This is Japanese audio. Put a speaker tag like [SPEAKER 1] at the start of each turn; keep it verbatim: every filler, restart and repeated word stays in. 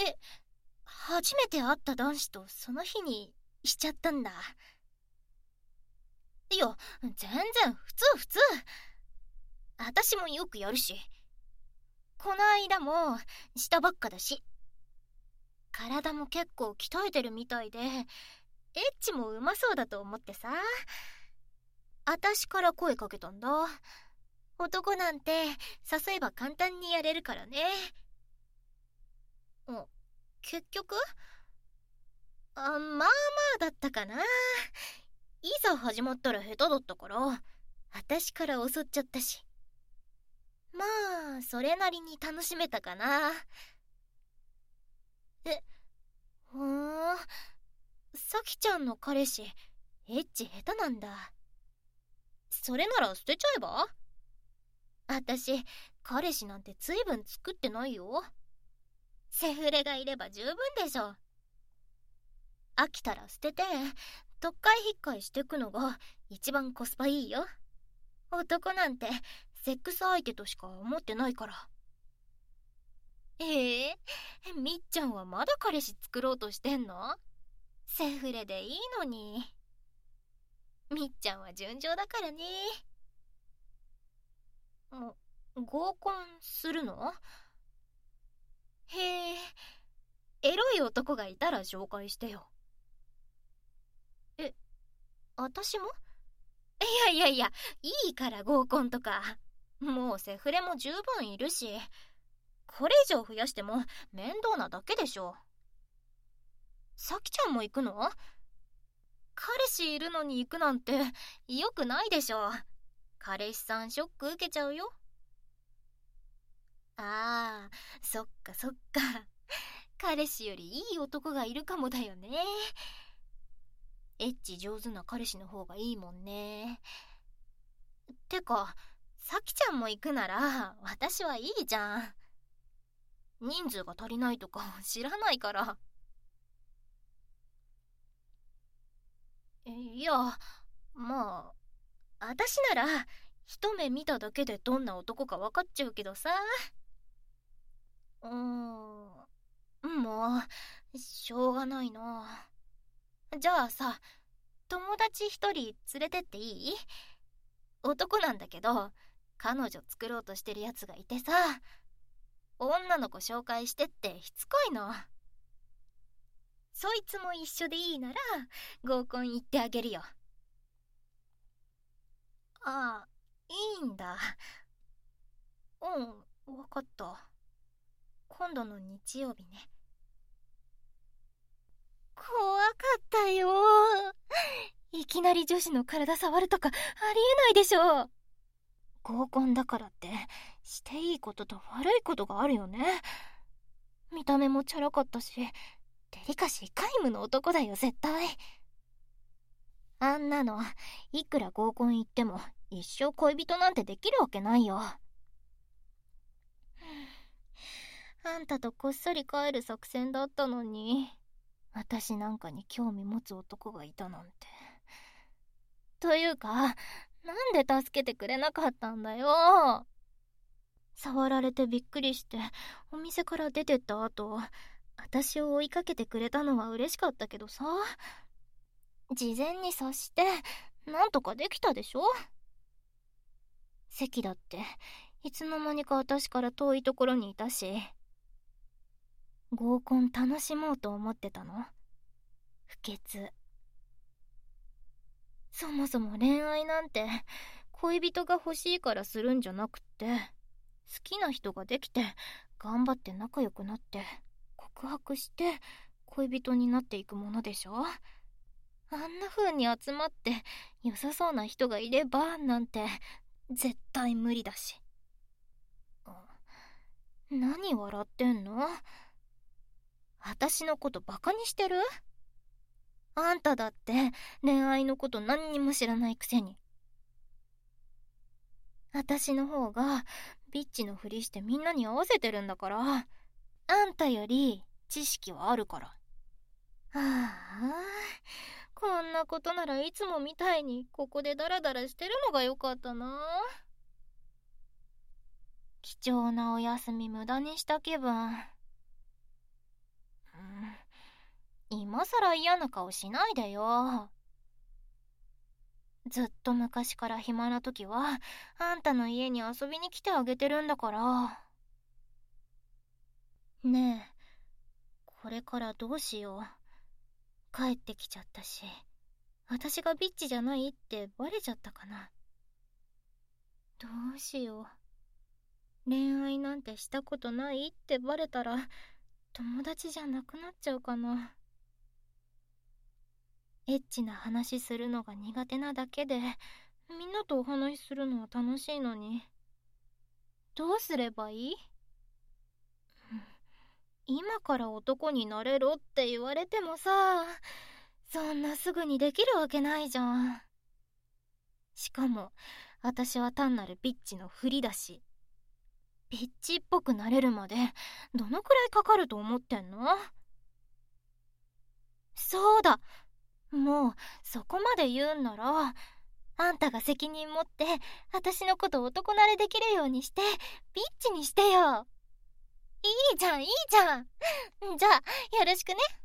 [SPEAKER 1] え、初めて会った男子とその日にしちゃったんだ。いや、全然普通普通。私もよくやるし。この間もしたばっかだし。体も結構鍛えてるみたいで、エッチもうまそうだと思ってさ。私から声かけたんだ。男なんて誘えば簡単にやれるからね。あ、結局あ、まあまあだったかな。いざ始まったら下手だったから、私から襲っちゃったし。まあ、それなりに楽しめたかな。え、ふーん。さきちゃんの彼氏、エッチ下手なんだ。それなら捨てちゃえば？私、彼氏なんて随分作ってないよ。セフレがいれば十分でしょ。飽きたら捨てて、特会引っかいしてくのが一番コスパいいよ。男なんてセックス相手としか思ってないから。ええー、みっちゃんはまだ彼氏作ろうとしてんの？セフレでいいのに。みっちゃんは純情だからね。も合コンするの？へえ、エロい男がいたら紹介してよ。え、私も？いやいやいや、いいから合コンとか。もうセフレも十分いるし、これ以上増やしても面倒なだけでしょ。さきちゃんも行くの？彼氏いるのに行くなんてよくないでしょ。彼氏さんショック受けちゃうよ。ああ、そっかそっか。彼氏よりいい男がいるかもだよね。エッチ上手な彼氏の方がいいもんね。てか、さきちゃんも行くなら私はいいじゃん。人数が足りないとか知らないから。いや、まあ、私なら一目見ただけでどんな男か分かっちゃうけどさ。うーん、もう、しょうがないな。じゃあさ、友達一人連れてっていい？男なんだけど、彼女作ろうとしてるやつがいてさ、女の子紹介してってしつこいの。そいつも一緒でいいなら合コン行ってあげるよ。ああ、いいんだ。うん、わかった。今度の日曜日ね。怖かったよ。いきなり女子の体触るとかありえないでしょ。合コンだからってしていいことと悪いことがあるよね。見た目もチャラかったし、デリカシー皆無の男だよ絶対。あんなのいくら合コン行っても一生恋人なんてできるわけないよ。あんたとこっそり帰る作戦だったのに、私なんかに興味持つ男がいたなんて。というか、なんで助けてくれなかったんだよ。触られてびっくりしてお店から出てった後、私を追いかけてくれたのは嬉しかったけどさ、事前に察してなんとかできたでしょ。席だっていつの間にか私から遠いところにいたし。合コン楽しもうと思ってたの？不潔。そもそも恋愛なんて恋人が欲しいからするんじゃなくって、好きな人ができて頑張って仲良くなって告白して恋人になっていくものでしょ。あんな風に集まって良さそうな人がいればなんて絶対無理だし。何笑ってんの？私のことバカにしてる？あんただって恋愛のこと何にも知らないくせに。私の方がビッチのふりしてみんなに合わせてるんだから、あんたより知識はあるから。ああ、こんなことならいつもみたいにここでダラダラしてるのがよかったな。貴重なお休み無駄にした気分。 今さら嫌な顔しないでよ。ずっと昔から暇な時はあんたの家に遊びに来てあげてるんだから。ねえ、これからどうしよう。帰ってきちゃったし、私がビッチじゃないってバレちゃったかな。どうしよう。恋愛なんてしたことないってバレたら友達じゃなくなっちゃうかな。エッチな話するのが苦手なだけでみんなとお話しするのは楽しいのに、どうすればいい？今から男になれろって言われてもさ、そんなすぐにできるわけないじゃん。しかも私は単なるビッチのふりだし、ビッチっぽくなれるまでどのくらいかかると思ってんの？そうだ、もうそこまで言うんならあんたが責任持って私のこと男慣れできるようにしてビッチにしてよ。いいじゃんいいじゃん。じゃあよろしくね。